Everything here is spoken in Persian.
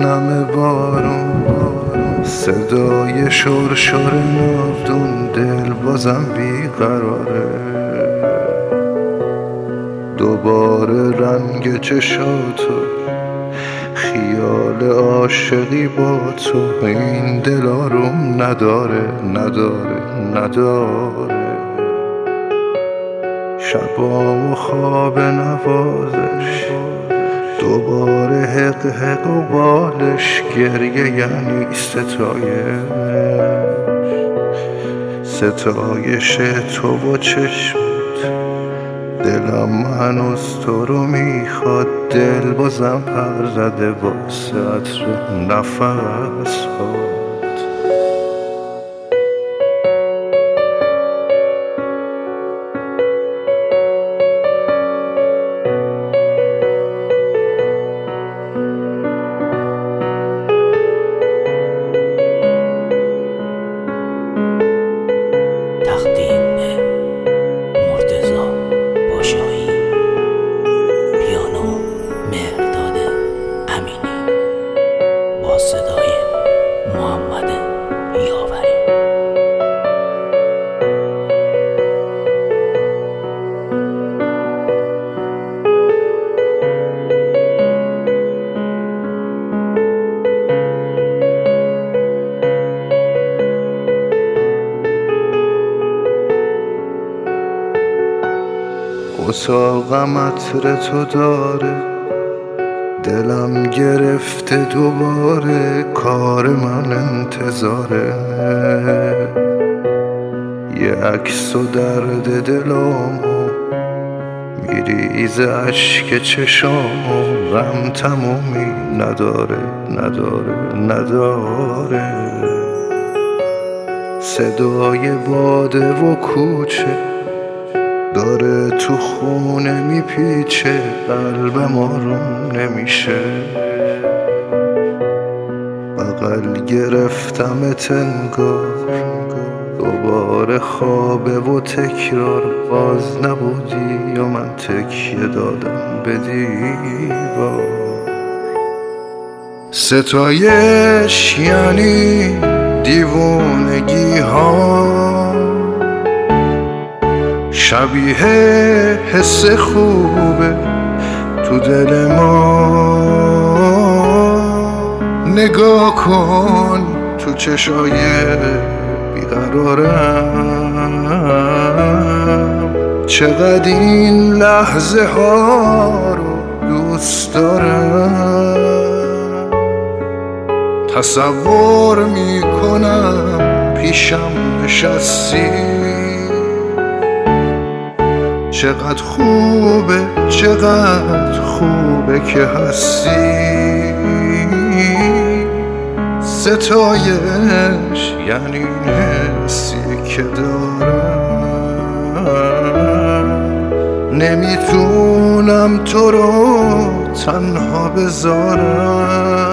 نم بارون، صدای شرشر ناودون، دل بازم بیقراره. دوباره رنگ چشاتو، خیال عاشقی با تو، این دل آروم نداره نداره. شبام و خواب نوازش، دوباره حق حق و بالش، گریه یعنی ستایش تو و چشمت. دلم هنوز تو رو میخواد، دل بازم پر زده واسه عطر نفس ها. صدای محمد یاوری. اتاقم عطر تو داره، دلم گرفته دوباره، کار من انتظاره. یه عکس و درد دلامو میریزه اشک چشامو، غم تمومی نداره. صدای باده و کوچه داره تو خونه میپیچه، قلبم آروم نمیشه. بغل گرفتمت انگار، دوباره خوابه و تکرار، باز نبودی و من تکیه دادم به دیوار. ستایش یعنی دیوونگی ها، شبیه حس خوبه تو دل ما. نگاه کن تو چشای بیقرارم، چقدر این لحظه ها رو دوست دارم. تصور میکنم پیشم نشستی، چقدر خوبه که هستی. ستایش یعنی حسی که دارم، نمیتونم تو رو تنها بذارم.